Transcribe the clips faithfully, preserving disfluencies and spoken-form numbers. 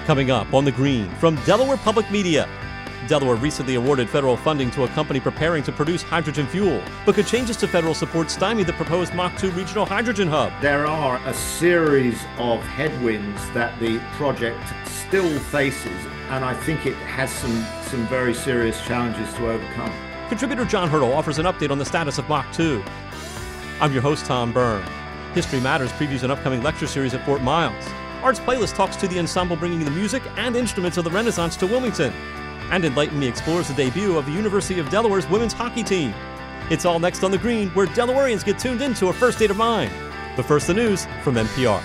Coming up on The Green from Delaware Public Media. Delaware recently awarded federal funding to a company preparing to produce hydrogen fuel, but could changes to federal support stymie the proposed Mach two regional hydrogen hub? There are a series of headwinds that the project still faces, and I think it has some, some very serious challenges to overcome. Contributor John Hurdle offers an update on the status of Mach two. I'm your host, Tom Byrne. History Matters previews an upcoming lecture series at Fort Miles. Arts Playlist talks to the ensemble bringing the music and instruments of the Renaissance to Wilmington. And Enlighten Me explores the debut of the University of Delaware's women's hockey team. It's all next on The Green, where Delawareans get tuned into a first state of mind. But first, the news from N P R.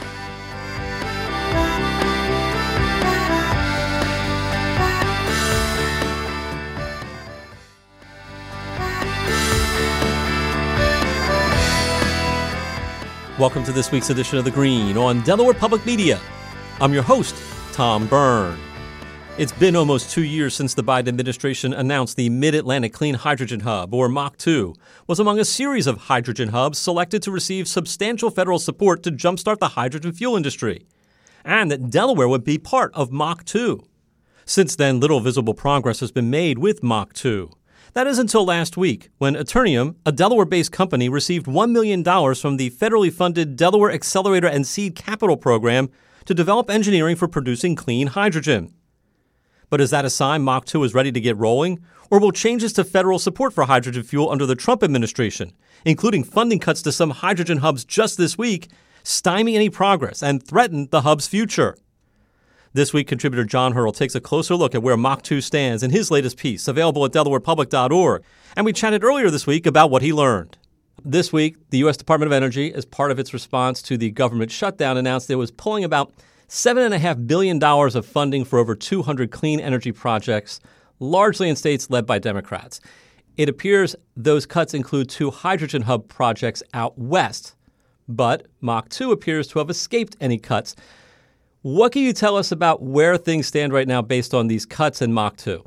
Welcome to this week's edition of The Green on Delaware Public Media. I'm your host, Tom Byrne. It's been almost two years since the Biden administration announced the Mid-Atlantic Clean Hydrogen Hub, or Mach two, was among a series of hydrogen hubs selected to receive substantial federal support to jumpstart the hydrogen fuel industry, and that Delaware would be part of Mach two. Since then, little visible progress has been made with Mach two. That is until last week, when Eternium, a Delaware-based company, received one million dollars from the federally funded Delaware Accelerator and Seed Capital Program to develop engineering for producing clean hydrogen. But is that a sign Mach two is ready to get rolling? Or will changes to federal support for hydrogen fuel under the Trump administration, including funding cuts to some hydrogen hubs just this week, stymie any progress and threaten the hub's future? This week, contributor John Hurdle takes a closer look at where Mach two stands in his latest piece, available at delaware public dot org. And we chatted earlier this week about what he learned. This week, the U S Department of Energy, as part of its response to the government shutdown, announced it was pulling about seven point five billion dollars of funding for over two hundred clean energy projects, largely in states led by Democrats. It appears those cuts include two hydrogen hub projects out west, but Mach two appears to have escaped any cuts. What can you tell us about where things stand right now based on these cuts in Mach two?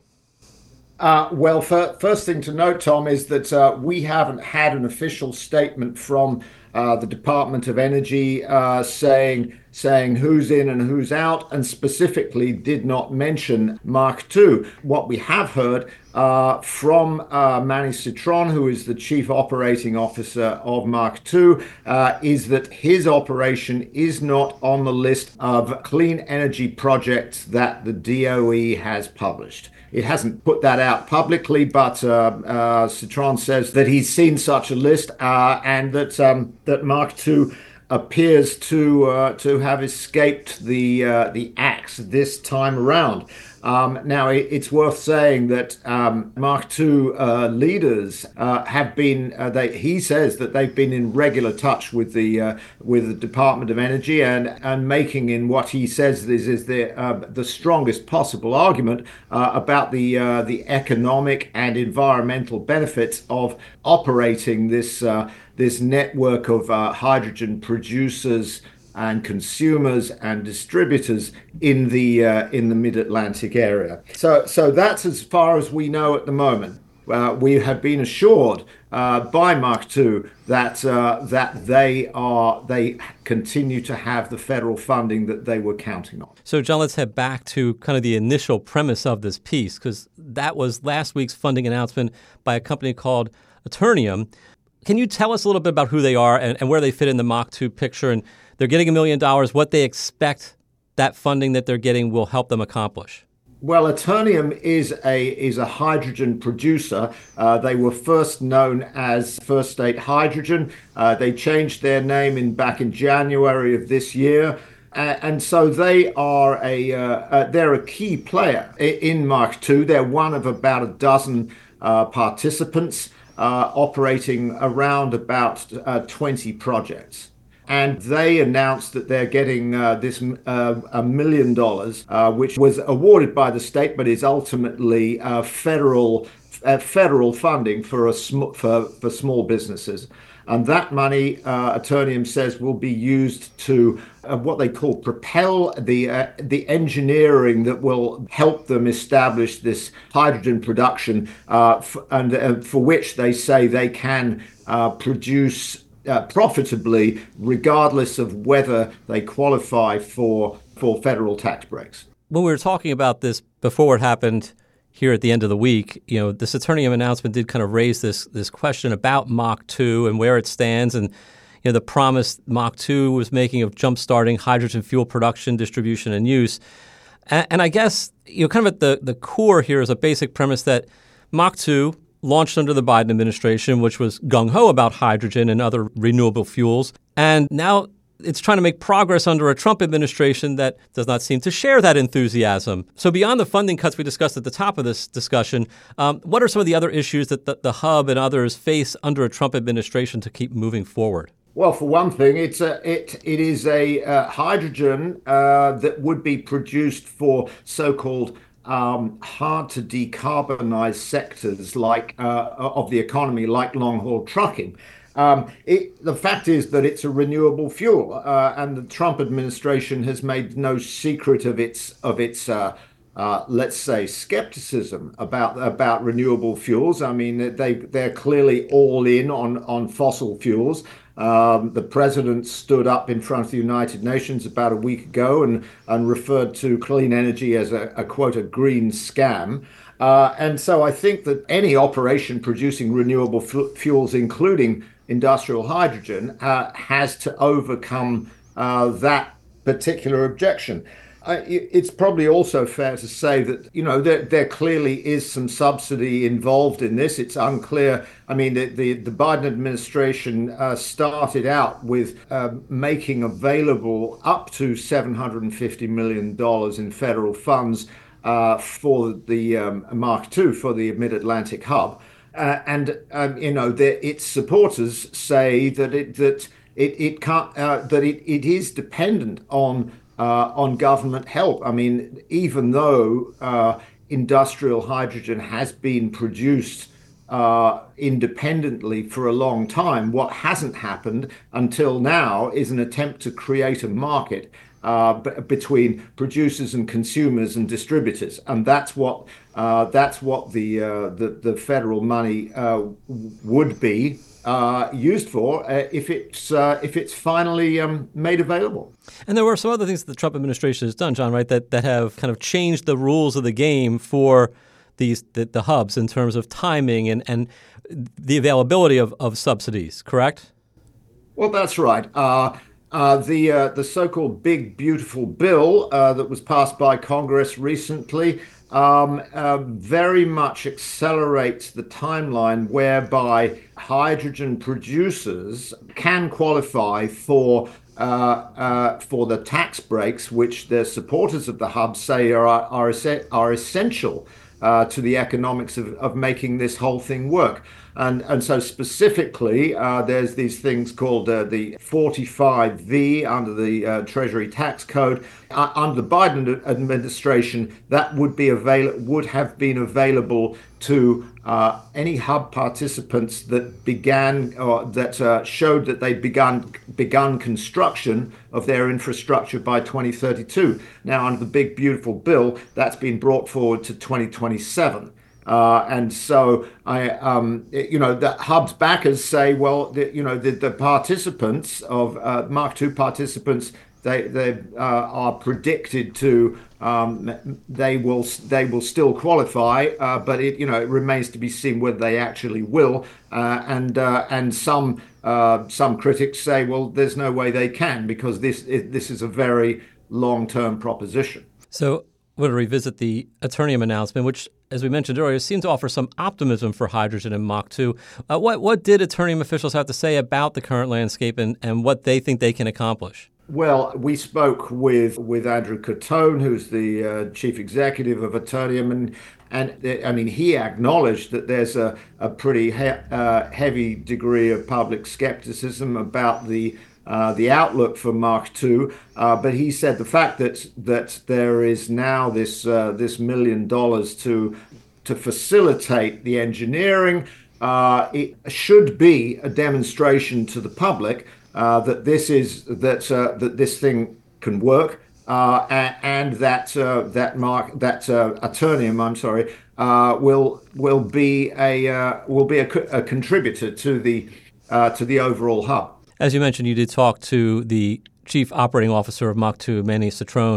Uh, well, for, first thing to note, Tom, is that uh, we haven't had an official statement from uh, the Department of Energy uh, saying saying who's in and who's out, and specifically did not mention Mach two. What we have heard uh, from uh, Manny Citron, who is the Chief Operating Officer of Mach two, uh, is that his operation is not on the list of clean energy projects that the D O E has published. It hasn't put that out publicly, but uh, uh, Citron says that he's seen such a list uh, and that um, that Mach two appears to uh, to have escaped the uh, the axe this time around. Um, now, it, it's worth saying that um, Mach two uh, leaders uh, have been. Uh, they, he says that they've been in regular touch with the uh, with the Department of Energy and and making in what he says is is the uh, the strongest possible argument uh, about the uh, the economic and environmental benefits of operating this uh, this network of uh, hydrogen producers and consumers and distributors in the uh, in the Mid-Atlantic area. So so that's as far as we know at the moment. Uh, we have been assured uh, by Mach two that uh, that they are they continue to have the federal funding that they were counting on. So, John, let's head back to kind of the initial premise of this piece, because that was last week's funding announcement by a company called Eternium. Can you tell us a little bit about who they are and, and where they fit in the Mach two picture? And they're getting a million dollars, what they expect that funding that they're getting will help them accomplish? Well, Eternium is a is a hydrogen producer. Uh, they were first known as First State Hydrogen. Uh, they changed their name in back in January of this year. Uh, and so they are a uh, uh, they're a key player in Mach two. They're one of about a dozen uh, participants uh, operating around about uh, twenty projects. And they announced that they're getting uh, this uh, a million dollars, uh, which was awarded by the state, but is ultimately uh, federal uh, federal funding for a sm- for for small businesses. And that money, uh, Eternium says, will be used to uh, what they call propel the uh, the engineering that will help them establish this hydrogen production, uh, f- and uh, for which they say they can uh, produce Uh, profitably, regardless of whether they qualify for for federal tax breaks. when we were talking about this before it happened here at the end of the week, you know, this Eternium announcement did kind of raise this this question about Mach two and where it stands, and you know the promise Mach two was making of jump-starting hydrogen fuel production, distribution, and use. And, and I guess you know, kind of at the the core here is a basic premise that Mach two, launched under the Biden administration, which was gung-ho about hydrogen and other renewable fuels, and now it's trying to make progress under a Trump administration that does not seem to share that enthusiasm. So beyond the funding cuts we discussed at the top of this discussion, um, what are some of the other issues that the, the Hub and others face under a Trump administration to keep moving forward? Well, for one thing, it's a, it it is a uh, hydrogen uh, that would be produced for so-called um, hard to decarbonize sectors like uh, of the economy, like long-haul trucking. Um, it, the fact is that it's a renewable fuel, uh, and the Trump administration has made no secret of its of its uh, uh, let's say skepticism about about renewable fuels. I mean, they they're clearly all in on on fossil fuels. Um, the president stood up in front of the United Nations about a week ago and and referred to clean energy as a, a quote a green scam. Uh, and so I think that any operation producing renewable f- fuels, including industrial hydrogen, uh, has to overcome uh, that particular objection. Uh, it's probably also fair to say that, you know, there, there clearly is some subsidy involved in this. It's unclear. I mean, the, the, the Biden administration uh, started out with uh, making available up to seven hundred fifty million dollars in federal funds uh, for the um, Mach two, for the Mid-Atlantic hub. Uh, and um, you know, the, its supporters say that it that it it can't uh, that it, it is dependent on uh, on government help. I mean, even though uh, industrial hydrogen has been produced uh, independently for a long time, what hasn't happened until now is an attempt to create a market Uh, b- between producers and consumers and distributors, and that's what uh, that's what the, uh, the the federal money uh, would be uh, used for uh, if it's uh, if it's finally um, made available. And there were some other things that the Trump administration has done, John, right? That that have kind of changed the rules of the game for these the, the hubs in terms of timing and and the availability of, of subsidies. Correct? Well, that's right. Uh, Uh, the uh, the so-called Big Beautiful Bill uh, that was passed by Congress recently um, uh, very much accelerates the timeline whereby hydrogen producers can qualify for uh, uh, for the tax breaks, which the supporters of the hub say are are, are essential uh, to the economics of, of making this whole thing work. And and so specifically, uh, there's these things called uh, the forty-five V under the uh, Treasury Tax Code. Uh, under the Biden administration, that would be avail- would have been available to uh, any hub participants that began or that uh, showed that they begun begun construction of their infrastructure by twenty thirty-two. Now, under the Big Beautiful Bill, that's been brought forward to twenty twenty-seven. Uh, and so, I, um, you know, the hub's backers say, well, the, you know, the, the participants of uh, Mach two participants, they they uh, are predicted to, um, they will they will still qualify, uh, but it you know it remains to be seen whether they actually will. Uh, and uh, and some uh, some critics say, well, there's no way they can because this this is a very long-term proposition. So we're going to revisit the Eternium announcement, which, as we mentioned earlier, seemed to offer some optimism for hydrogen in Mach two. Uh, what what did Eternium officials have to say about the current landscape and, and what they think they can accomplish? Well, we spoke with with Andrew Catone, who's the uh, chief executive of Eternium, and and I mean he acknowledged that there's a a pretty he- uh, heavy degree of public skepticism about the Uh, the outlook for Mach two, uh, but he said the fact that that there is now this uh, this million dollars to to facilitate the engineering, uh, it should be a demonstration to the public uh, that this is that uh, that this thing can work, uh, and, and that uh, that Mark that uh, Eternium, I'm sorry, uh, will will be a uh, will be a, co- a contributor to the uh, to the overall hub. As you mentioned, you did talk to the chief operating officer of Mach two, Manny Citron,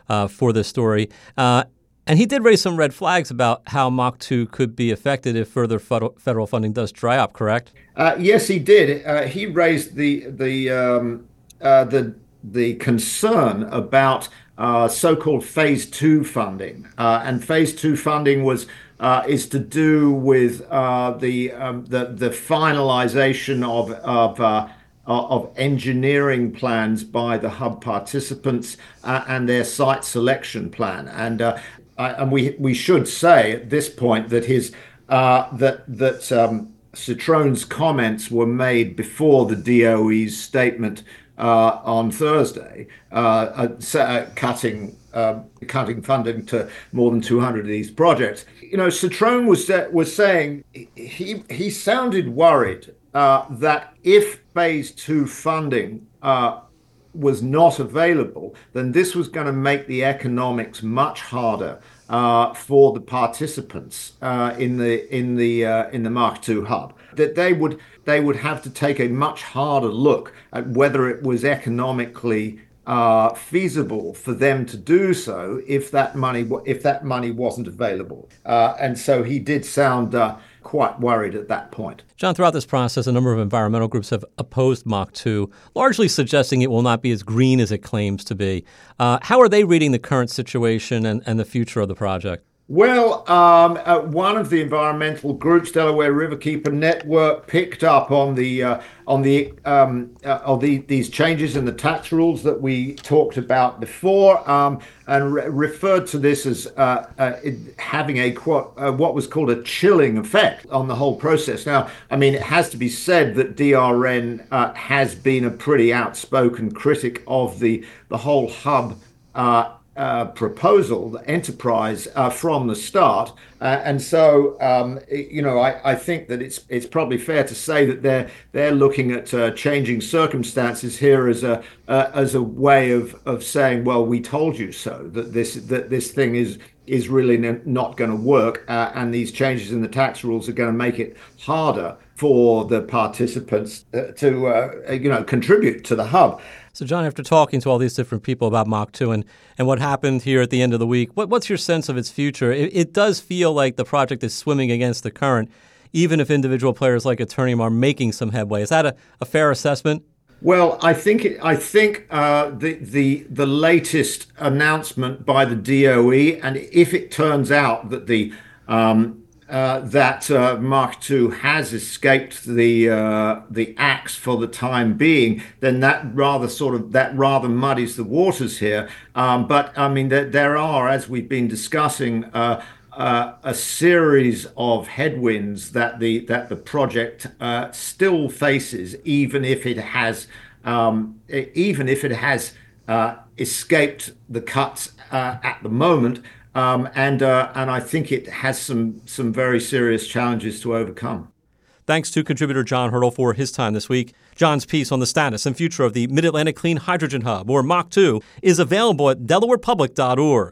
uh, for this story. Uh, and he did raise some red flags about how Mach two could be affected if further federal, federal funding does dry up, correct? Uh, yes, he did. Uh, he raised the the um, uh, the the concern about uh, so-called phase two funding, uh, and phase two funding was uh, is to do with uh, the, um, the the finalization of of uh, of engineering plans by the hub participants uh, and their site selection plan. And uh, and we we should say at this point that his uh, that that um, Citroen's comments were made before the D O E's statement uh, on Thursday, uh, uh, cutting uh, cutting funding to more than two hundred of these projects. You know, Citroen was was saying he he sounded worried uh, that if phase two funding uh, was not available, then this was going to make the economics much harder uh, for the participants uh, in the in the uh, in the Mach two hub. That they would they would have to take a much harder look at whether it was economically uh, feasible for them to do so if that money if that money wasn't available. Uh, and so he did sound uh, quite worried at that point. John, throughout this process, a number of environmental groups have opposed Mach two, largely suggesting it will not be as green as it claims to be. Uh, how are they reading the current situation and, and the future of the project? Well, um, uh, one of the environmental groups, Delaware Riverkeeper Network, picked up on the uh, on the um, uh, on the, these changes in the tax rules that we talked about before, um, and re- referred to this as uh, uh, it having a quote, uh, what was called a chilling effect on the whole process. Now, I mean, it has to be said that D R N uh, has been a pretty outspoken critic of the the whole hub Uh, Uh, proposal, the enterprise uh, from the start, uh, and so um, you know I, I think that it's it's probably fair to say that they're they're looking at uh, changing circumstances here as a uh, as a way of of saying, well, we told you so, that this that this thing is is really n- not going to work, uh, and these changes in the tax rules are going to make it harder for the participants uh, to uh, you know contribute to the hub. So, John, after talking to all these different people about Mach two and, and what happened here at the end of the week, what, what's your sense of its future? It, it does feel like the project is swimming against the current, even if individual players like Eternium are making some headway. Is that a, a fair assessment? Well, I think it, I think uh, the the the latest announcement by the D O E, and if it turns out that the um, Uh, that uh, Mach two has escaped the uh, the axe for the time being, then that rather sort of that rather muddies the waters here. Um, but I mean, there, there are, as we've been discussing, uh, uh, a series of headwinds that the that the project uh, still faces, even if it has um, even if it has uh, escaped the cuts uh, at the moment. Um, and uh, and I think it has some some very serious challenges to overcome. Thanks to contributor John Hurdle for his time this week. John's piece on the status and future of the Mid-Atlantic Clean Hydrogen Hub, or Mach two, is available at delaware public dot org.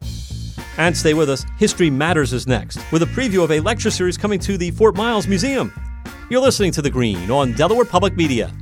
And stay with us. History Matters is next, with a preview of a lecture series coming to the Fort Miles Museum. You're listening to The Green on Delaware Public Media.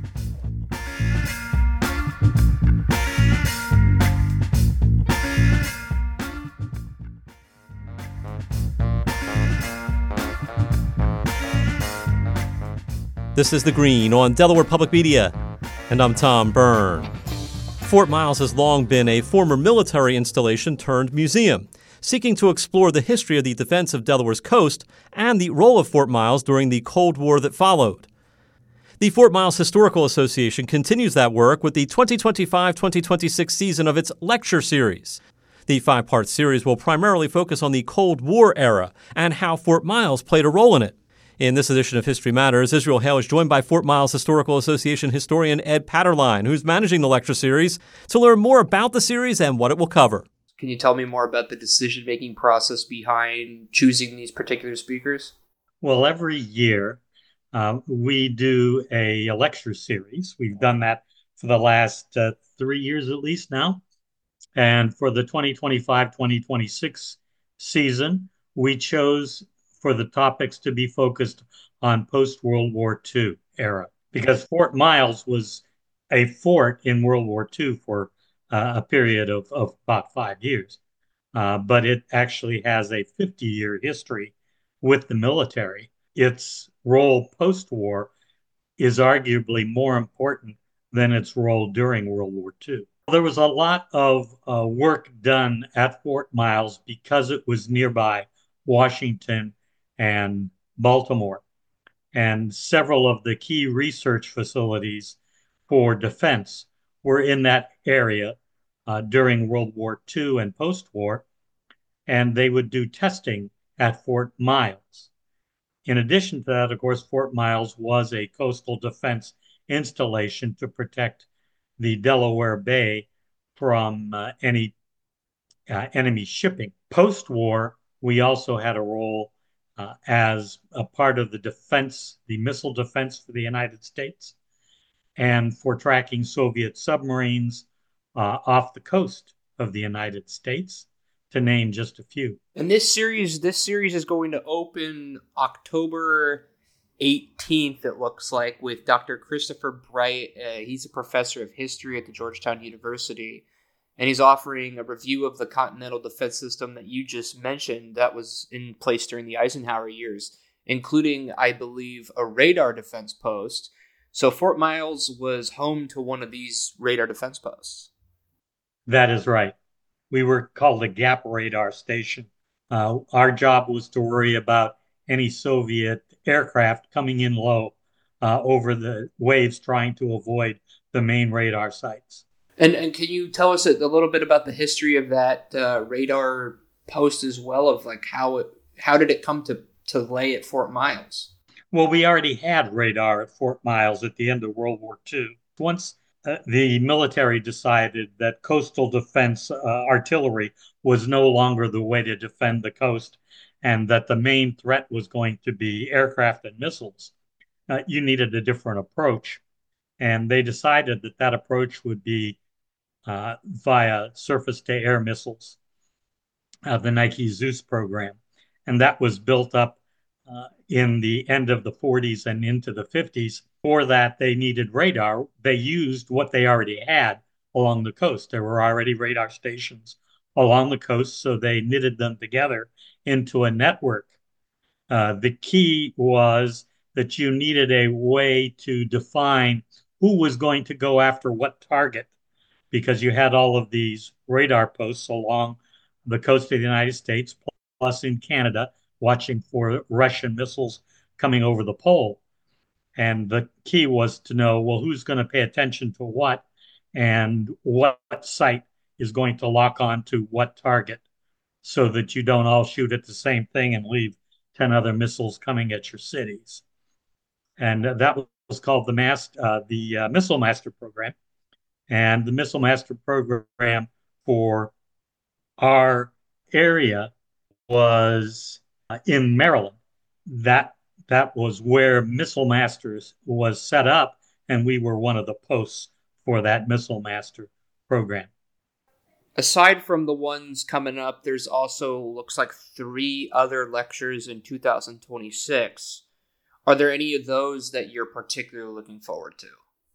This is The Green on Delaware Public Media, and I'm Tom Byrne. Fort Miles has long been a former military installation turned museum, seeking to explore the history of the defense of Delaware's coast and the role of Fort Miles during the Cold War that followed. The Fort Miles Historical Association continues that work with the twenty twenty-five twenty twenty-six season of its lecture series. The five-part series will primarily focus on the Cold War era and how Fort Miles played a role in it. In this edition of History Matters, Israel Hale is joined by Fort Miles Historical Association historian Ed Patterline, who's managing the lecture series, to learn more about the series and what it will cover. Can you tell me more about the decision-making process behind choosing these particular speakers? Well, every year uh, we do a, a lecture series. We've done that for the last uh, three years at least now. And for the twenty twenty-five twenty twenty-six season, we chose for the topics to be focused on post-World War Two era, because Fort Miles was a fort in World War Two for uh, a period of, of about five years. Uh, but it actually has a fifty-year history with the military. Its role post-war is arguably more important than its role during World War Two. There was a lot of uh, work done at Fort Miles because it was nearby Washington and Baltimore. And several of the key research facilities for defense were in that area uh, during World War Two and post-war, and they would do testing at Fort Miles. In addition to that, of course, Fort Miles was a coastal defense installation to protect the Delaware Bay from uh, any uh, enemy shipping. Post-war, we also had a role uh, as a part of the defense, the missile defense for the United States, and for tracking Soviet submarines uh, off the coast of the United States, to name just a few. And this series, this series is going to open October eighteenth, it looks like, with Doctor Christopher Bright. Uh, he's a professor of history at the Georgetown University, and he's offering a review of the Continental Defense System that you just mentioned that was in place during the Eisenhower years, including, I believe, a radar defense post. So Fort Miles was home to one of these radar defense posts. That is right. We were called a gap radar station. Uh, our job was to worry about any Soviet aircraft coming in low uh, over the waves trying to avoid the main radar sites. And and can you tell us a, a little bit about the history of that uh, radar post as well, of like how it how did it come to, to lay at Fort Miles? Well, we already had radar at Fort Miles at the end of World War Two. Once uh, the military decided that coastal defense uh, artillery was no longer the way to defend the coast, and that the main threat was going to be aircraft and missiles, uh, you needed a different approach. And they decided that that approach would be uh, via surface-to-air missiles, uh, the Nike Zeus program. And that was built up uh, in the end of the forties and into the fifties. For that, they needed radar. They used what they already had along the coast. There were already radar stations along the coast, so they knitted them together into a network. Uh, the key was that you needed a way to define who was going to go after what target, because you had all of these radar posts along the coast of the United States, plus in Canada, watching for Russian missiles coming over the pole. And the key was to know, well, who's going to pay attention to what, and what site is going to lock on to what target, so that you don't all shoot at the same thing and leave ten other missiles coming at your cities. And that was called the, Mas- uh, the uh, Missile Master Program. And the Missile Master Program for our area was uh, in Maryland. That that was where Missile Masters was set up, and we were one of the posts for that Missile Master Program. Aside from the ones coming up, there's also, looks like, three other lectures in two thousand twenty-six. Are there any of those that you're particularly looking forward to?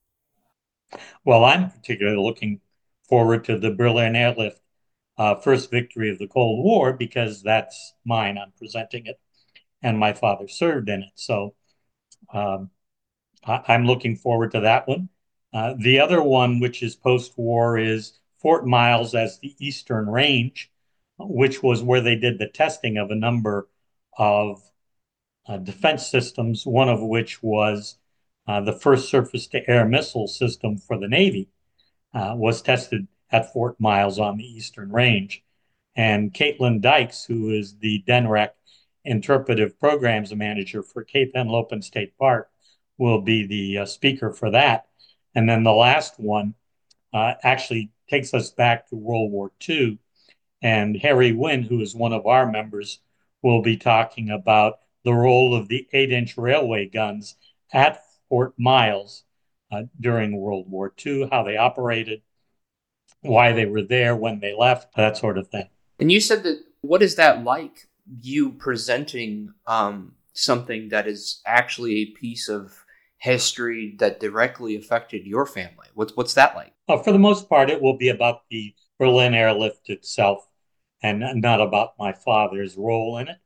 Well, I'm particularly looking forward to the Berlin Airlift uh, first victory of the Cold War, because that's mine. I'm presenting it, and my father served in it. So um, I- I'm looking forward to that one. Uh, the other one, which is post-war, is Fort Miles as the Eastern Range, which was where they did the testing of a number of uh, defense systems, one of which was uh, the first surface-to-air missile system for the Navy, uh, was tested at Fort Miles on the Eastern Range. And Caitlin Dykes, who is the D N R E C Interpretive Programs Manager for Cape Henlopen State Park, will be the uh, speaker for that. And then the last one uh, actually takes us back to World War Two. And Harry Wynn, who is one of our members, will be talking about the role of the eight-inch railway guns at Fort Miles uh, during World War Two, how they operated, why they were there, when they left, that sort of thing. And you said that, what is that like, you presenting um, something that is actually a piece of history that directly affected your family? What's what's that like? Uh, for the most part, it will be about the Berlin airlift itself and not about my father's role in it.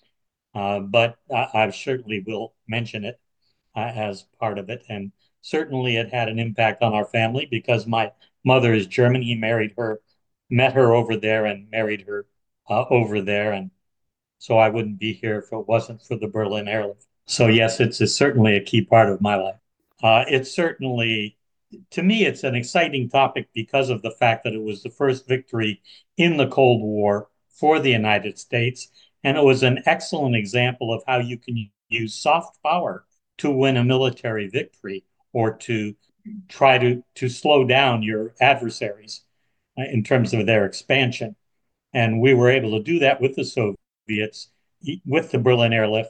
Uh, but I, I certainly will mention it uh, as part of it. And certainly it had an impact on our family because my mother is German. He married her, met her over there and married her uh, over there. And so I wouldn't be here if it wasn't for the Berlin airlift. So yes, it's, it's certainly a key part of my life. Uh, it's certainly, to me, it's an exciting topic because of the fact that it was the first victory in the Cold War for the United States. And it was an excellent example of how you can use soft power to win a military victory or to try to, to slow down your adversaries in terms of their expansion. And we were able to do that with the Soviets, with the Berlin airlift.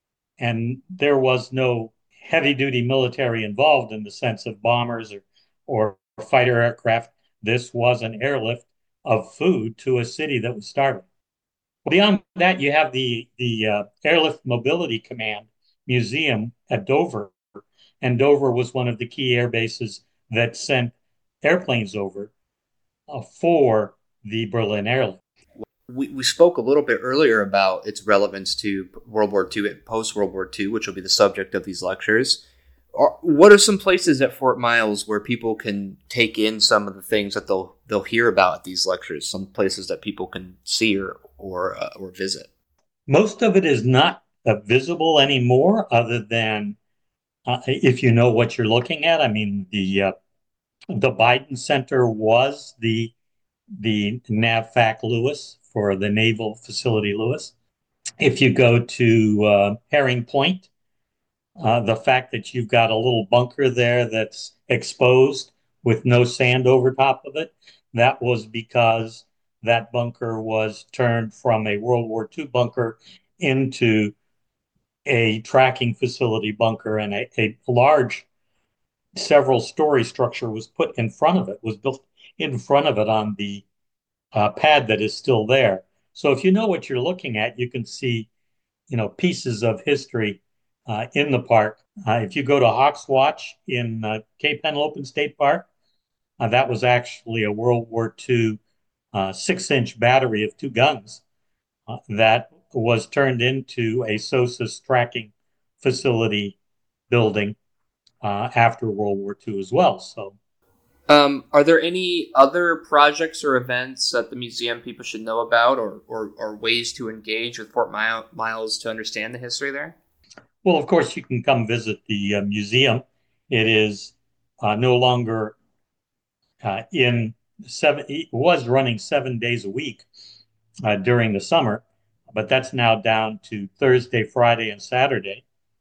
And there was no heavy-duty military involved in the sense of bombers or, or fighter aircraft. This was an airlift of food to a city that was starving. Beyond that, you have the, the uh, Airlift Mobility Command Museum at Dover. And Dover was one of the key air bases that sent airplanes over uh, for the Berlin airlift. We, we spoke a little bit earlier about its relevance to World War Two and post-World War Two, which will be the subject of these lectures. Are, what are some places at Fort Miles where people can take in some of the things that they'll they'll hear about at these lectures? Some places that people can see or or uh, or visit. Most of it is not uh, visible anymore, other than uh, if you know what you're looking at. I mean, the uh, the Biden Center was the the NAVFAC Lewis for the Naval Facility Lewis. If you go to uh, Herring Point, uh, the fact that you've got a little bunker there that's exposed with no sand over top of it, that was because that bunker was turned from a World War Two bunker into a tracking facility bunker, and a, a large several story structure was put in front of it, was built in front of it on the uh, pad that is still there. So if you know what you're looking at, you can see, you know, pieces of history uh, in the park. Uh, if you go to Hawks Watch in uh, Cape Henlopen State Park, uh, that was actually a World War Two uh, six-inch battery of two guns uh, that was turned into a SOSUS tracking facility building uh, after World War Two as well. So. Um, are there any other projects or events that the museum people should know about, or, or, or ways to engage with Fort Miles to understand the history there? Well, of course, you can come visit the uh, museum. It is uh, no longer uh, in seven, it was running seven days a week uh, during the summer, but that's now down to Thursday, Friday, and Saturday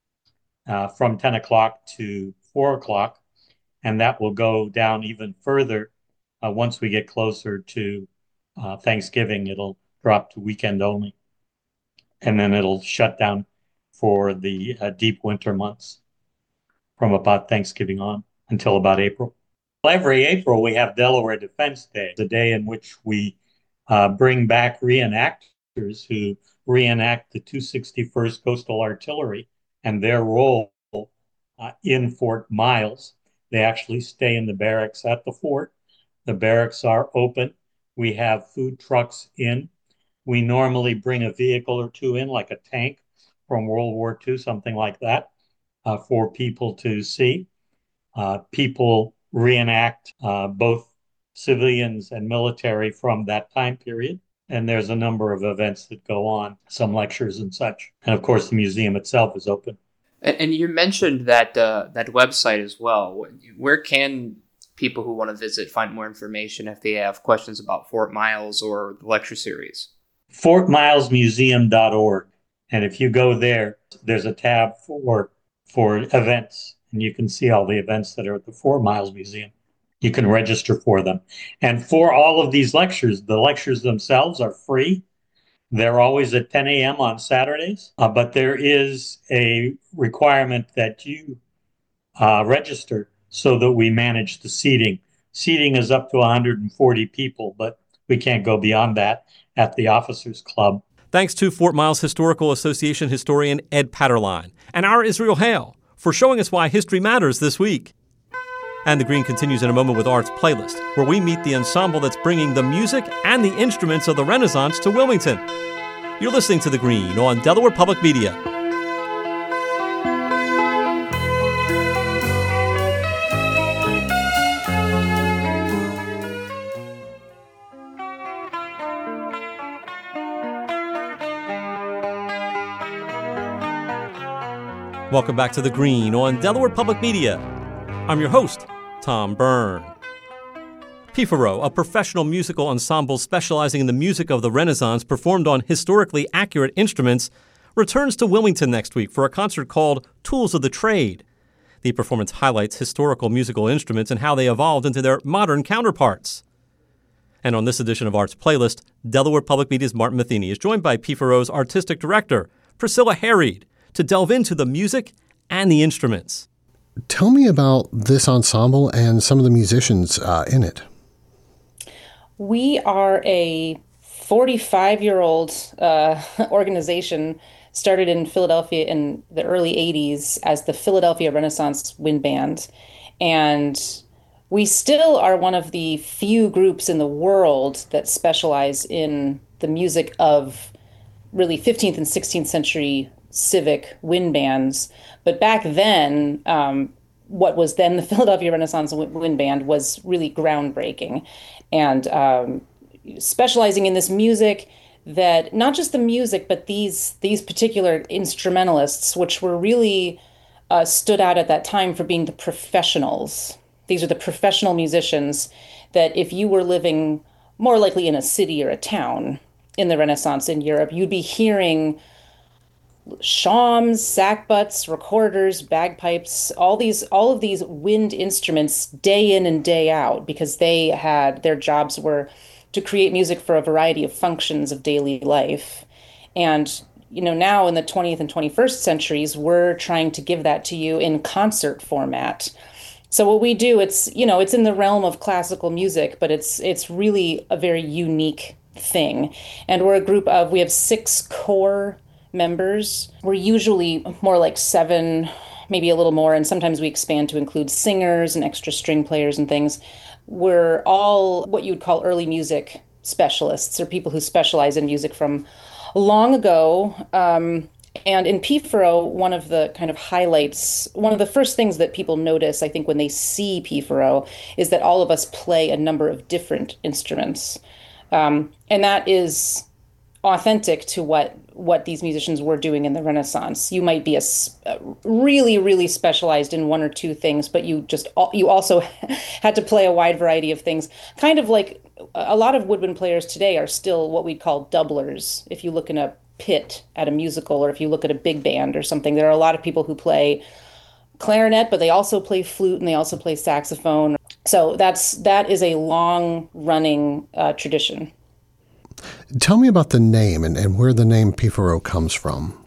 uh, from ten o'clock to four o'clock. And that will go down even further uh, once we get closer to uh, Thanksgiving. It'll drop to weekend only. And then it'll shut down for the uh, deep winter months from about Thanksgiving on until about April. Well, every April, we have Delaware Defense Day, the day in which we uh, bring back reenactors who reenact the two sixty-first Coastal Artillery and their role uh, in Fort Miles. They actually stay in the barracks at the fort. The barracks are open. We have food trucks in. We normally bring a vehicle or two in, like a tank from World War Two, something like that, uh, for people to see. Uh, people reenact uh, both civilians and military from that time period. And there's a number of events that go on, some lectures and such. And of course, the museum itself is open. And you mentioned that uh, that website as well. Where can people who want to visit find more information if they have questions about Fort Miles or the lecture series? fort miles museum dot org. And if you go there, there's a tab for for events, and you can see all the events that are at the Fort Miles Museum. You can register for them. And for all of these lectures, the lectures themselves are free. They're always at ten a.m. on Saturdays, uh, but there is a requirement that you uh, register so that we manage the seating. Seating is up to one hundred forty people, but we can't go beyond that at the Officers Club. Thanks to Fort Miles Historical Association historian Ed Patterline and our Israel Hale, for showing us why history matters this week. And The Green continues in a moment with Arts Playlist, where we meet the ensemble that's bringing the music and the instruments of the Renaissance to Wilmington. You're listening to The Green on Delaware Public Media. Welcome back to The Green on Delaware Public Media. I'm your host, Tom Byrne. Pifaro, a professional musical ensemble specializing in the music of the Renaissance performed on historically accurate instruments, returns to Wilmington next week for a concert called Tools of the Trade. The performance highlights historical musical instruments and how they evolved into their modern counterparts. And on this edition of Arts Playlist, Delaware Public Media's Martin Matheny is joined by Pifaro's artistic director, Priscilla Harried, to delve into the music and the instruments. Tell me about this ensemble and some of the musicians uh, in it. We are a forty-five-year-old uh, organization started in Philadelphia in the early eighties as the Philadelphia Renaissance Wind Band. And we still are one of the few groups in the world that specialize in the music of really fifteenth and sixteenth century civic wind bands. But back then, um, what was then the Philadelphia Renaissance Wind Band was really groundbreaking. And um, specializing in this music that, not just the music, but these these particular instrumentalists, which were really uh, stood out at that time for being the professionals. These are the professional musicians that if you were living more likely in a city or a town in the Renaissance in Europe, you'd be hearing shawms, sackbuts, recorders, bagpipes, all these, all of these wind instruments day in and day out, because they had, their jobs were to create music for a variety of functions of daily life. And, you know, now in the twentieth and twenty-first centuries, we're trying to give that to you in concert format. So what we do, it's, you know, it's in the realm of classical music, but it's, it's really a very unique thing. And we're a group of, we have six core members. We're usually more like seven, maybe a little more, and sometimes we expand to include singers and extra string players and things. We're all what you would call early music specialists, or people who specialize in music from long ago. Um, and in Pifaro, one of the kind of highlights, one of the first things that people notice, I think, when they see Pifaro, is that all of us play a number of different instruments. Um, and that is authentic to what what these musicians were doing in the Renaissance. You might be a, a really, really specialized in one or two things, but you just you also had to play a wide variety of things. Kind of like a lot of woodwind players today are still what we'd call doublers. If you look in a pit at a musical, or if you look at a big band or something, there are a lot of people who play clarinet, but they also play flute and they also play saxophone. So that's that is a long running uh, tradition. Tell me about the name and, and where the name Pifaro comes from.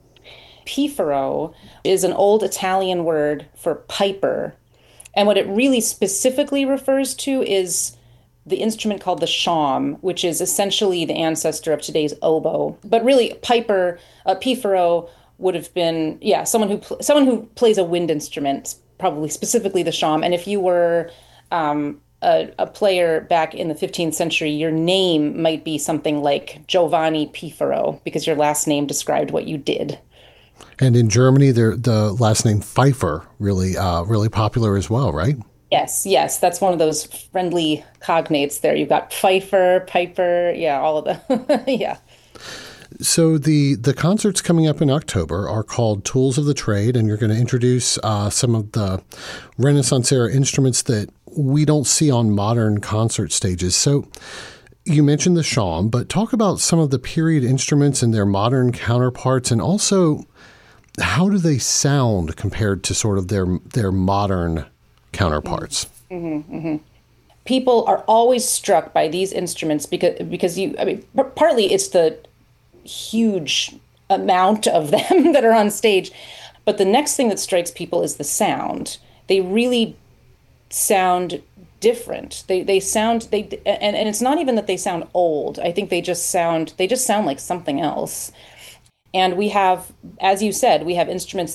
Pifaro is an old Italian word for piper. And what it really specifically refers to is the instrument called the shawm, which is essentially the ancestor of today's oboe. But really, piper, uh, Pifaro would have been, yeah, someone who pl- someone who plays a wind instrument, probably specifically the shawm. And if you were um, A, a player back in the fifteenth century, your name might be something like Giovanni Pifaro, because your last name described what you did. And in Germany, the last name Pfeiffer really, uh, really popular as well, right? Yes, yes, that's one of those friendly cognates there. You've got Pfeiffer, Piper, yeah, all of the, yeah. So the, the concerts coming up in October are called Tools of the Trade, and you're going to introduce uh, some of the Renaissance-era instruments that we don't see on modern concert stages. So you mentioned the shawm, but talk about some of the period instruments and their modern counterparts, and also how do they sound compared to sort of their their modern counterparts? Mm-hmm, mm-hmm. People are always struck by these instruments because because you, I mean, p- partly it's the huge amount of them that are on stage, but the next thing that strikes people is the sound. They really sound different. They they sound they and, and it's not even that they sound old. I think they just sound they just sound like something else. And we have, as you said, we have instruments that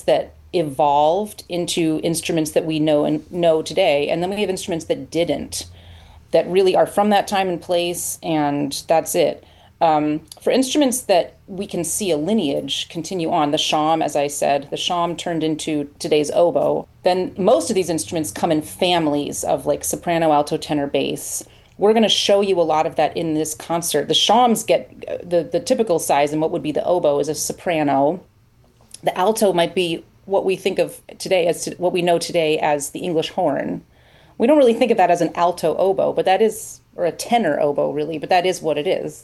evolved into instruments that we know and know today. And then we have instruments that didn't, that really are from that time and place, and that's it. Um, for instruments that we can see a lineage continue on, the shawm, as I said, the shawm turned into today's oboe. Then most of these instruments come in families of like soprano, alto, tenor, bass. We're going to show you a lot of that in this concert. The shawms get the, the typical size, and what would be the oboe is a soprano. The alto might be what we think of today as to, what we know today as the English horn. We don't really think of that as an alto oboe, but that is, or a tenor oboe really, but that is what it is.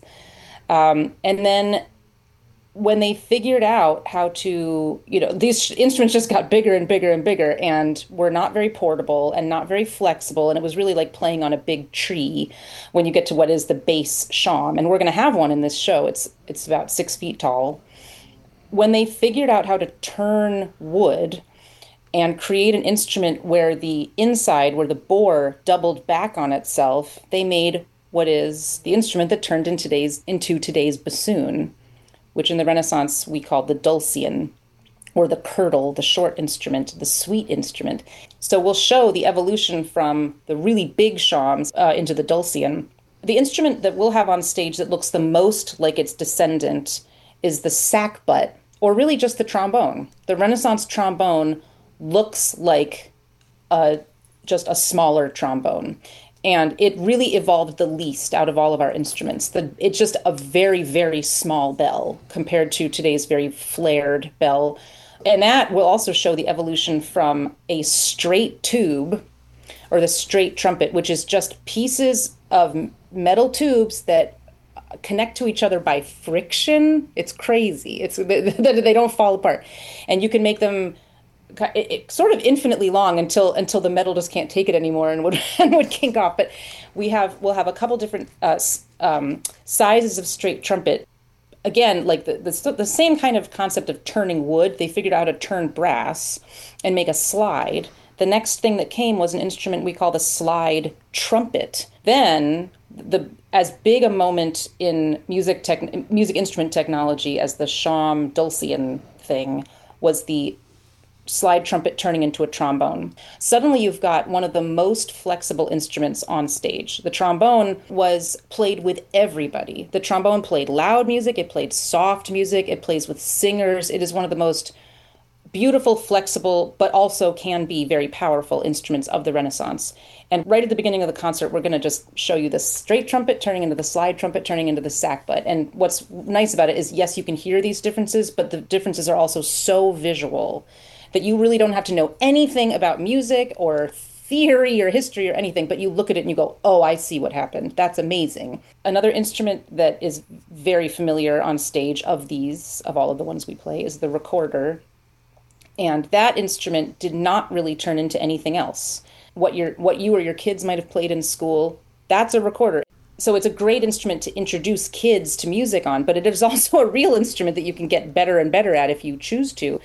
Um, and then when they figured out how to, you know, these instruments just got bigger and bigger and bigger and were not very portable and not very flexible. And it was really like playing on a big tree when you get to what is the bass shawm. And we're going to have one in this show. It's, it's about six feet tall. When they figured out how to turn wood and create an instrument where the inside, where the bore doubled back on itself, they made what is the instrument that turned in today's, into today's bassoon, which in the Renaissance we called the dulcian, or the curdle, the short instrument, the sweet instrument. So we'll show the evolution from the really big shawms uh, into the dulcian. The instrument that we'll have on stage that looks the most like its descendant is the sackbut, or really just the trombone. The Renaissance trombone looks like a, just a smaller trombone. And it really evolved the least out of all of our instruments. The, it's just a very, very small bell compared to today's very flared bell. And that will also show the evolution from a straight tube, or the straight trumpet, which is just pieces of metal tubes that connect to each other by friction. It's crazy. It's they don't fall apart. And you can make them It, it, sort of infinitely long until until the metal just can't take it anymore and would and would kink off. But we have we'll have a couple different uh, um, sizes of straight trumpet. Again, like the, the the same kind of concept of turning wood. They figured out how to turn brass and make a slide. The next thing that came was an instrument we call the slide trumpet. Then the as big a moment in music tech, music instrument technology as the shawm dulcian thing was the slide trumpet turning into a trombone. Suddenly you've got one of the most flexible instruments on stage. The trombone was played with everybody. The trombone played loud music, it played soft music, it plays with singers. It is one of the most beautiful, flexible, but also can be very powerful instruments of the Renaissance. And right at the beginning of the concert, we're going to just show you the straight trumpet turning into the slide trumpet turning into the sackbut. And what's nice about it is, yes, you can hear these differences, but the differences are also so visual that you really don't have to know anything about music or theory or history or anything, but you look at it and you go, oh, I see what happened. That's amazing. Another instrument that is very familiar on stage of these, of all of the ones we play, is the recorder. And that instrument did not really turn into anything else. What your what you or your kids might have played in school, that's a recorder. So it's a great instrument to introduce kids to music on, but it is also a real instrument that you can get better and better at if you choose to.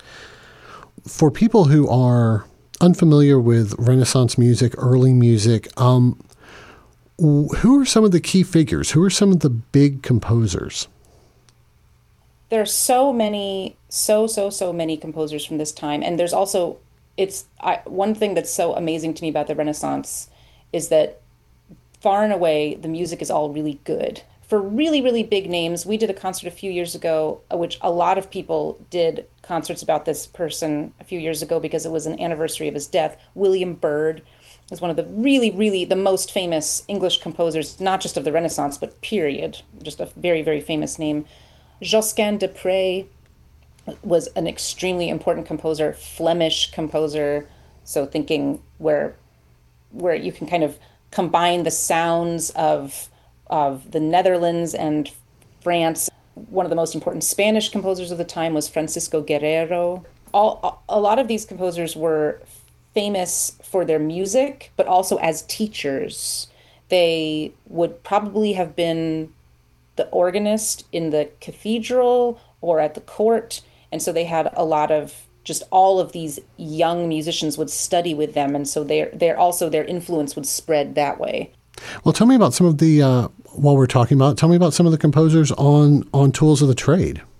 For people who are unfamiliar with Renaissance music, early music, um, who are some of the key figures? Who are some of the big composers? There are so many, so, so, so many composers from this time. And there's also, it's I, one thing that's so amazing to me about the Renaissance is that far and away, the music is all really good. For really, really big names, we did a concert a few years ago, which a lot of people did concerts about this person a few years ago because it was an anniversary of his death. William Byrd is one of the really, really the most famous English composers, not just of the Renaissance, but period. Just a very, very famous name. Josquin des Prez was an extremely important composer, Flemish composer. So thinking where where you can kind of combine the sounds of of the Netherlands and France. One of the most important Spanish composers of the time was Francisco Guerrero. All, a lot of these composers were famous for their music, but also as teachers. They would probably have been the organist in the cathedral or at the court. And so they had a lot of just all of these young musicians would study with them. And so they're, they're also their influence would spread that way. Well, tell me about some of the, uh, while we're talking about, tell me about some of the composers on, on Tools of the Trade.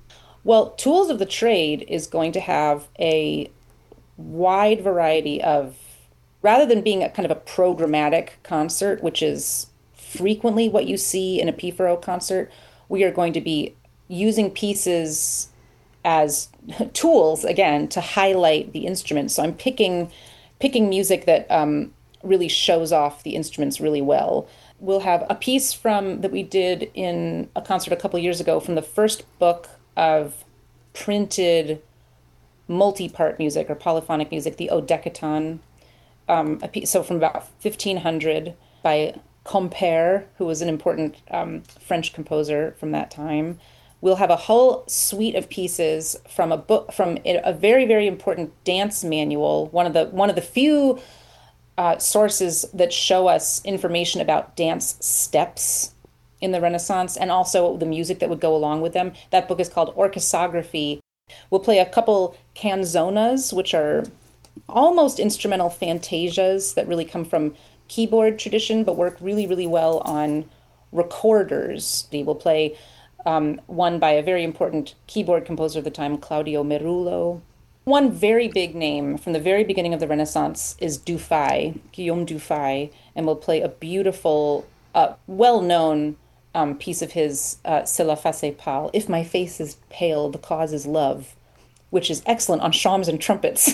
Well, Tools of the Trade is going to have a wide variety of, rather than being a kind of a programmatic concert, which is frequently what you see in a P four O concert, we are going to be using pieces as tools, again, to highlight the instruments. So I'm picking picking music that um, really shows off the instruments really well. We'll have a piece from that we did in a concert a couple years ago from the first book of printed multi-part music or polyphonic music, the Odecaton. Um, a piece, so from about fifteen hundred by Compère, who was an important um, French composer from that time. We'll have a whole suite of pieces from a book, from a very, very important dance manual, one of the one of the few uh, sources that show us information about dance steps in the Renaissance and also the music that would go along with them. That book is called Orchesography. We'll play a couple canzonas, which are almost instrumental fantasias that really come from keyboard tradition, but work really, really well on recorders. We'll play um, one by a very important keyboard composer of the time, Claudio Merullo. One very big name from the very beginning of the Renaissance is Dufay, Guillaume Dufay, and we'll play a beautiful, uh, well-known um, piece of his, uh, C'est la face pâle, If My Face is Pale, the Cause is Love, which is excellent on shawms and trumpets.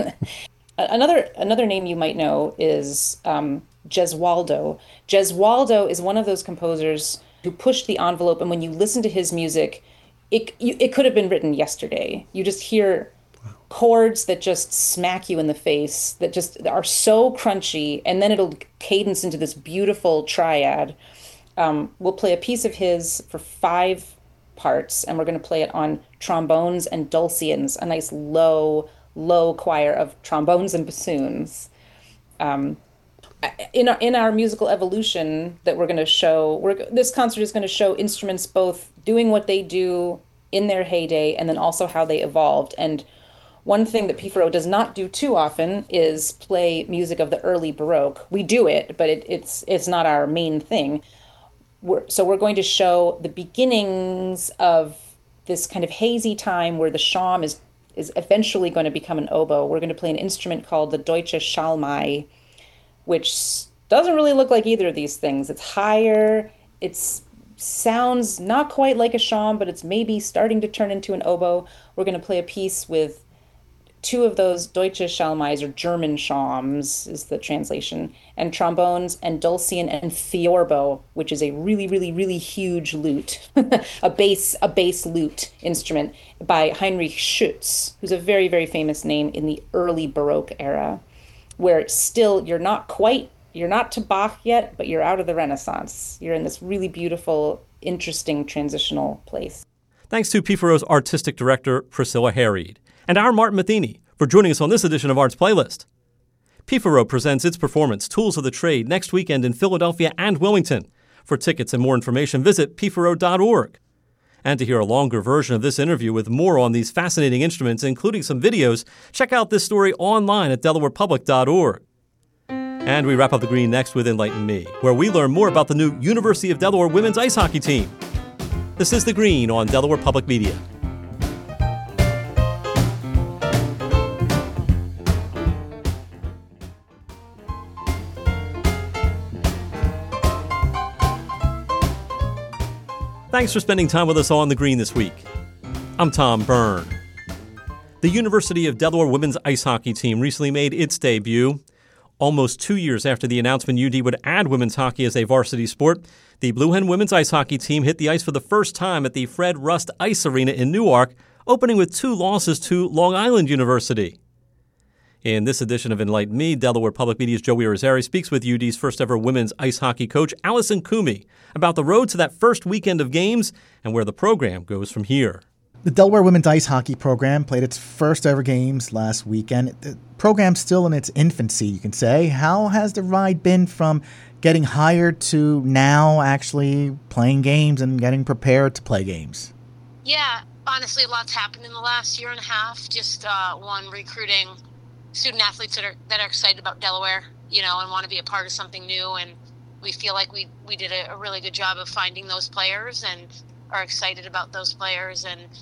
Another another name you might know is um, Gesualdo. Gesualdo is one of those composers who pushed the envelope, and when you listen to his music, it you, it could have been written yesterday. You just hear chords that just smack you in the face, that just are so crunchy, and then it'll cadence into this beautiful triad. Um, we'll play a piece of his for five parts, and we're going to play it on trombones and dulcians, a nice low, low choir of trombones and bassoons. Um, in our, in our musical evolution that we're going to show, we're, this concert is going to show instruments both doing what they do in their heyday and then also how they evolved. And one thing that P four O does not do too often is play music of the early Baroque. We do it, but it, it's it's not our main thing. We're, so we're going to show the beginnings of this kind of hazy time where the shawm is is eventually going to become an oboe. We're going to play an instrument called the Deutsche Schalmei, which doesn't really look like either of these things. It's higher, it sounds not quite like a shawm, but it's maybe starting to turn into an oboe. We're going to play a piece with two of those Deutsche Schalmeis, or German shawms is the translation, and trombones and dulcian and theorbo, which is a really, really, really huge lute, a bass, a bass lute instrument by Heinrich Schütz, who's a very, very famous name in the early Baroque era, where still you're not quite, you're not to Bach yet, but you're out of the Renaissance. You're in this really beautiful, interesting transitional place. Thanks to P four O's artistic director, Priscilla Harried, and our Martin Matheny for joining us on this edition of Arts Playlist. P four O presents its performance, Tools of the Trade, next weekend in Philadelphia and Wilmington. For tickets and more information, visit p four o dot org. And to hear a longer version of this interview with more on these fascinating instruments, including some videos, check out this story online at delaware public dot org. And we wrap up the green next with Enlighten Me, where we learn more about the new University of Delaware women's ice hockey team. This is The Green on Delaware Public Media. Thanks for spending time with us on The Green this week. I'm Tom Byrne. The University of Delaware women's ice hockey team recently made its debut. Almost two years after the announcement U D would add women's hockey as a varsity sport, the Blue Hen women's ice hockey team hit the ice for the first time at the Fred Rust Ice Arena in Newark, opening with two losses to Long Island University. In this edition of Enlighten Me, Delaware Public Media's Joey Irizarry speaks with U D's first-ever women's ice hockey coach, Allison Coomey, about the road to that first weekend of games and where the program goes from here. The Delaware women's ice hockey program played its first-ever games last weekend. The program's still in its infancy, you can say. How has the ride been from getting hired to now actually playing games and getting prepared to play games? Yeah, honestly, a lot's happened in the last year and a half. Just uh, one, recruiting student athletes that are that are excited about Delaware, you know, and want to be a part of something new. And we feel like we, we did a, a really good job of finding those players and are excited about those players. And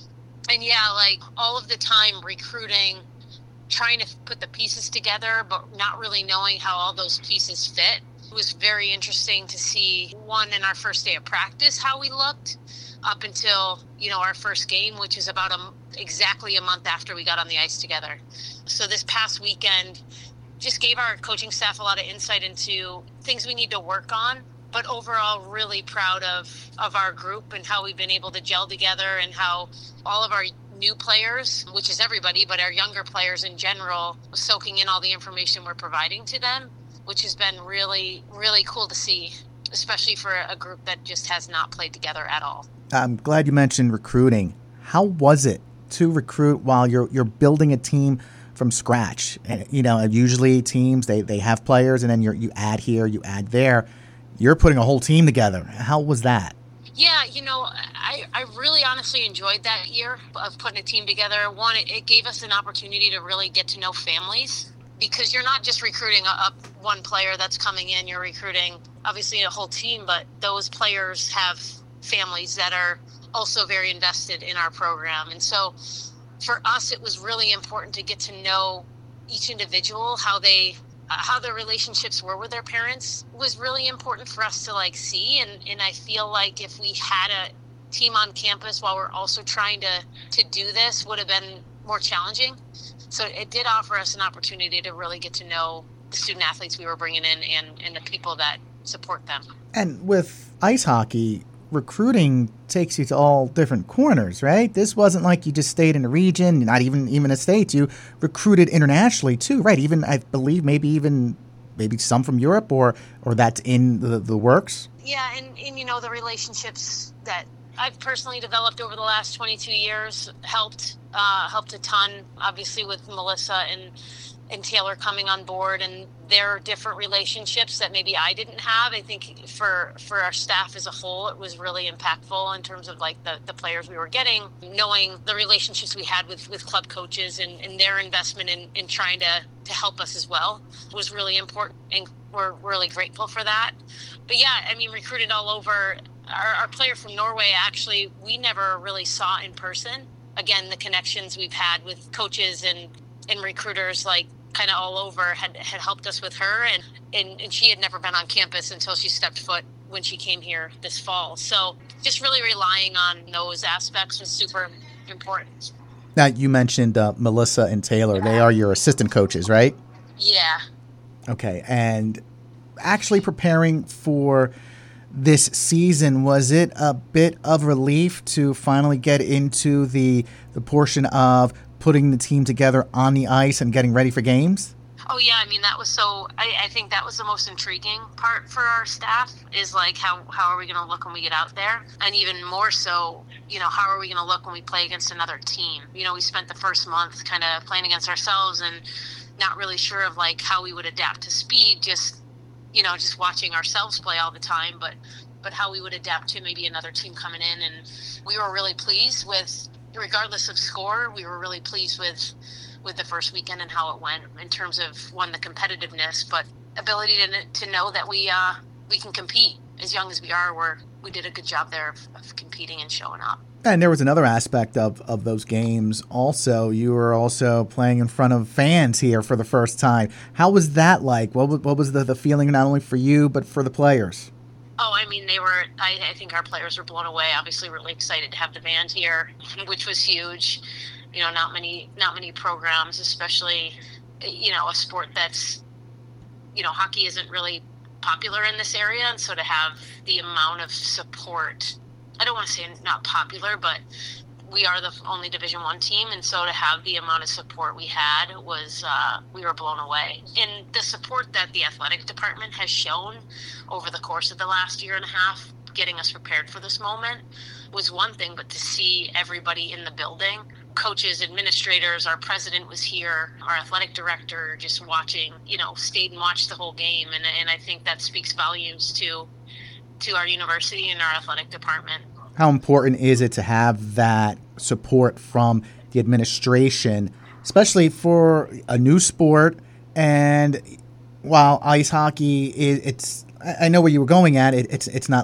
and yeah, like all of the time recruiting, trying to put the pieces together, but not really knowing how all those pieces fit. It was very interesting to see, one, in our first day of practice, how we looked up until, you know, our first game, which is about a, exactly a month after we got on the ice together. So this past weekend just gave our coaching staff a lot of insight into things we need to work on, but overall really proud of, of our group and how we've been able to gel together, and how all of our new players, which is everybody, but our younger players in general, soaking in all the information we're providing to them, which has been really, really cool to see, especially for a group that just has not played together at all. I'm glad you mentioned recruiting. How was it to recruit while you're you're building a team from scratch? And, you know, usually teams, they, they have players, and then you you add here, you add there. You're putting a whole team together. How was that? Yeah, you know, I, I really honestly enjoyed that year of putting a team together. One, it, it gave us an opportunity to really get to know families, because you're not just recruiting a, a one player that's coming in, you're recruiting obviously a whole team, but those players have families that are also very invested in our program. And so for us, it was really important to get to know each individual, how they uh, how their relationships were with their parents was really important for us to like see. And, and I feel like if we had a team on campus while we're also trying to, to do this, would have been more challenging. So it did offer us an opportunity to really get to know the student athletes we were bringing in, and, and the people that support them. And with ice hockey, recruiting takes you to all different corners, right? This wasn't like you just stayed in a region, not even even a state. You recruited internationally too, right? Even, I believe, maybe even maybe some from Europe, or or that's in the, the works. Yeah, and, and you know, the relationships that I've personally developed over the last twenty-two years helped uh, helped a ton, obviously, with Melissa and and Taylor coming on board, and their different relationships that maybe I didn't have. I think for for our staff as a whole, it was really impactful in terms of like the, the players we were getting, knowing the relationships we had with, with club coaches, and, and their investment in, in trying to, to help us as well was really important, and we're really grateful for that. But yeah, I mean, recruited all over. Our, our player from Norway, actually, we never really saw in person. Again, the connections we've had with coaches and, and recruiters, like kind of all over, had, had helped us with her. And, and, and she had never been on campus until she stepped foot when she came here this fall. So just really relying on those aspects was super important. Now, you mentioned uh, Melissa and Taylor. They are your assistant coaches, right? Yeah. Okay. And actually preparing for this season, was it a bit of relief to finally get into the the portion of putting the team together on the ice and getting ready for games? Oh yeah, I mean, that was so, I, I think that was the most intriguing part for our staff, is like, how, how are we going to look when we get out there? And even more so, you know, how are we going to look when we play against another team? You know, we spent the first month kind of playing against ourselves and not really sure of like how we would adapt to speed, just, you know, just watching ourselves play all the time, but, but how we would adapt to maybe another team coming in. And we were really pleased with, regardless of score, we were really pleased with with the first weekend and how it went in terms of, one, the competitiveness, but ability to to know that we uh, we can compete. As young as we are, we're, we did a good job there of, of competing and showing up. And there was another aspect of, of those games also. You were also playing in front of fans here for the first time. How was that like? What was, what was the, the feeling not only for you, but for the players? Oh, I mean, they were, I, I think our players were blown away. Obviously, really excited to have the band here, which was huge. You know, not many, not many programs, especially, you know, a sport that's, you know, hockey isn't really popular in this area. And so to have the amount of support, I don't want to say not popular, but we are the only Division One team, and so to have the amount of support we had was, uh, we were blown away. And the support that the athletic department has shown over the course of the last year and a half, getting us prepared for this moment, was one thing, but to see everybody in the building, coaches, administrators, our president was here, our athletic director just watching, you know, stayed and watched the whole game. And, and I think that speaks volumes to, to our university and our athletic department. How important is it to have that support from the administration, especially for a new sport? And while ice hockey, is, it's I know where you were going at. It, it's it's not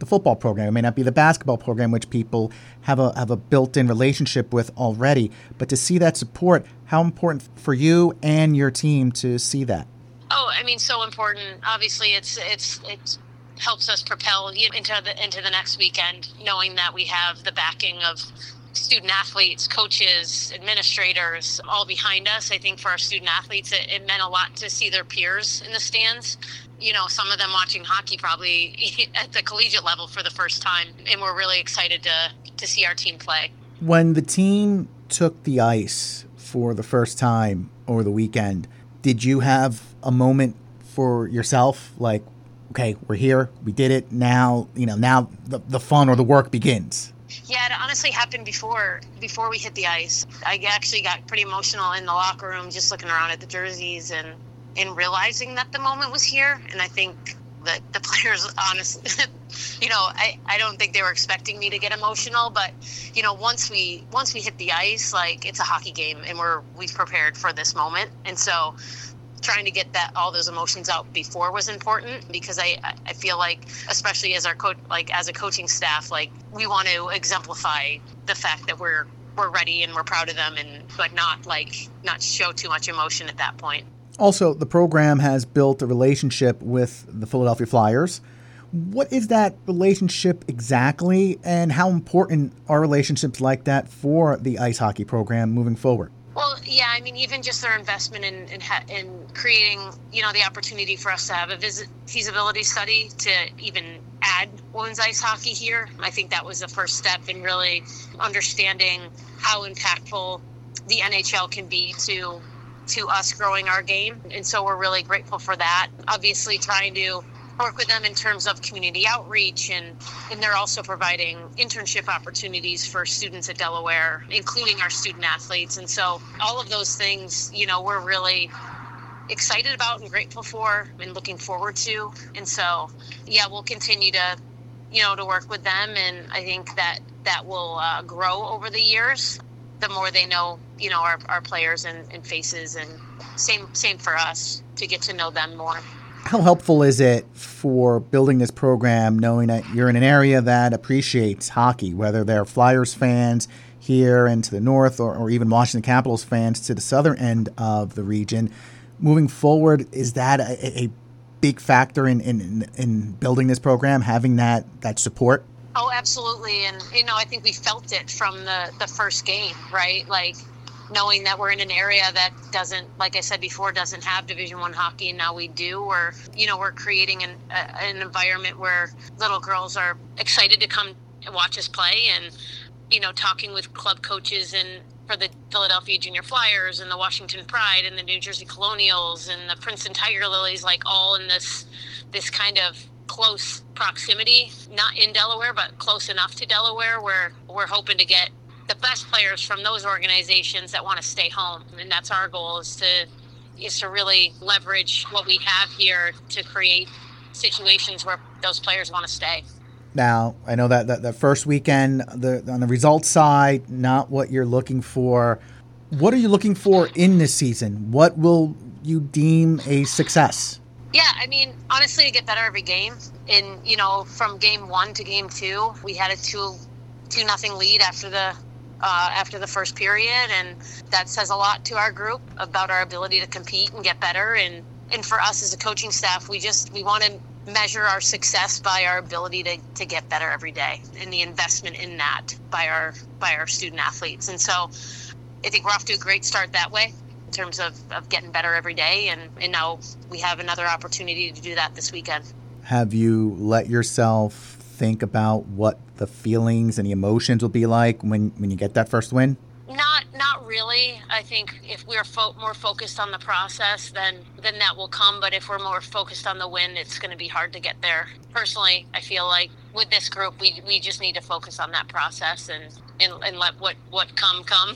the football program. It may not be the basketball program, which people have a have a built-in relationship with already. But to see that support, how important for you and your team to see that? Oh, I mean, so important. Obviously, it's it's it's helps us propel into the into the next weekend, knowing that we have the backing of student athletes, coaches, administrators, all behind us. I think for our student athletes, it, it meant a lot to see their peers in the stands. You know, some of them watching hockey probably at the collegiate level for the first time, and we're really excited to to see our team play. When the team took the ice for the first time over the weekend, did you have a moment for yourself, like, okay, we're here, we did it, now, you know, now the, the fun or the work begins? Yeah, it honestly happened before before we hit the ice. I actually got pretty emotional in the locker room just looking around at the jerseys and, and realizing that the moment was here. And I think that the players, honestly, you know, I, I don't think they were expecting me to get emotional. But, you know, once we once we hit the ice, like, it's a hockey game and we're we've prepared for this moment. And so trying to get that all those emotions out before was important, because I, I feel like, especially as our coach, like as a coaching staff, like we want to exemplify the fact that we're we're ready and we're proud of them, and but not like not show too much emotion at that point. Also, the program has built a relationship with the Philadelphia Flyers. What is that relationship exactly, and how important are relationships like that for the ice hockey program moving forward? Well, yeah, I mean, even just their investment in in, in creating, you know, the opportunity for us to have a visit feasibility study to even add women's ice hockey here. I think that was the first step in really understanding how impactful the N H L can be to to us growing our game. And so we're really grateful for that. Obviously, trying to work with them in terms of community outreach, and, and they're also providing internship opportunities for students at Delaware, including our student athletes. And so all of those things, you know, we're really excited about and grateful for and looking forward to. And so, yeah, we'll continue to, you know, to work with them. And I think that that will uh, grow over the years, the more they know, you know, our, our players and, and faces, and same, same for us to get to know them more. How helpful is it for building this program, knowing that you're in an area that appreciates hockey, whether they're Flyers fans here and to the north, or, or even Washington Capitals fans to the southern end of the region? Moving forward, is that a, a big factor in, in, in building this program, having that, that support? Oh, absolutely. And, you know, I think we felt it from the, the first game, right? Like, knowing that we're in an area that doesn't, like I said before, doesn't have Division One hockey, and now we do. Or, you know, we're creating an, a, an environment where little girls are excited to come watch us play, and, you know, talking with club coaches and for the Philadelphia Junior Flyers and the Washington Pride and the New Jersey Colonials and the Princeton Tiger Lilies, like all in this this kind of close proximity, not in Delaware, but close enough to Delaware, where we're hoping to get the best players from those organizations that want to stay home. And that's our goal, is to is to really leverage what we have here to create situations where those players want to stay. Now, I know that that, that first weekend, the on the results side, not what you're looking for. What are you looking for in this season? What will you deem a success? Yeah, I mean, honestly, to get better every game. In, you know, from game one to game two, we had a two two nothing lead after the uh, after the first period, and that says a lot to our group about our ability to compete and get better. And and for us as a coaching staff, we just we want to measure our success by our ability to, to get better every day, and the investment in that by our by our student athletes. And so I think we're off to a great start that way in terms of, of getting better every day, and, and now we have another opportunity to do that this weekend. Have you let yourself think about what the feelings and the emotions will be like when, when you get that first win? Not not really. I think if we're fo- more focused on the process, then then that will come. But if we're more focused on the win, it's going to be hard to get there. Personally, I feel like with this group, we we just need to focus on that process and, and, and let what, what come, come.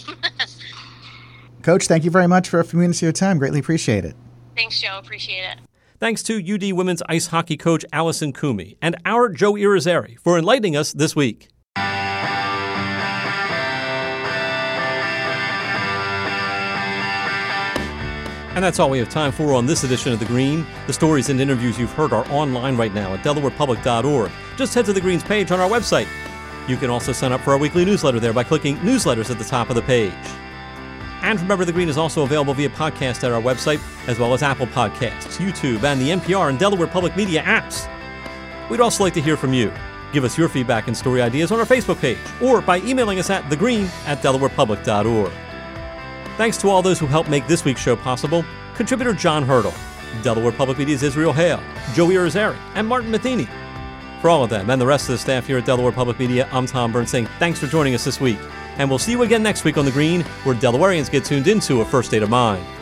Coach, thank you very much for a few minutes of your time. Greatly appreciate it. Thanks, Joe. Appreciate it. Thanks to U D women's ice hockey coach Allison Coomey and our Joe Irizarry for enlightening us this week. And that's all we have time for on this edition of The Green. The stories and interviews you've heard are online right now at delaware public dot org. Just head to The Green's page on our website. You can also sign up for our weekly newsletter there by clicking Newsletters at the top of the page. And remember, The Green is also available via podcast at our website, as well as Apple Podcasts, YouTube, and the N P R and Delaware Public Media apps. We'd also like to hear from you. Give us your feedback and story ideas on our Facebook page, or by emailing us at thegreen at delaware public dot org. Thanks to all those who helped make this week's show possible: contributor John Hurdle, Delaware Public Media's Israel Hale, Joey Irizarry, and Martin Matheny. For all of them and the rest of the staff here at Delaware Public Media, I'm Tom Byrne saying thanks for joining us this week. And we'll see you again next week on The Green, where Delawareans get tuned into a first state of mind.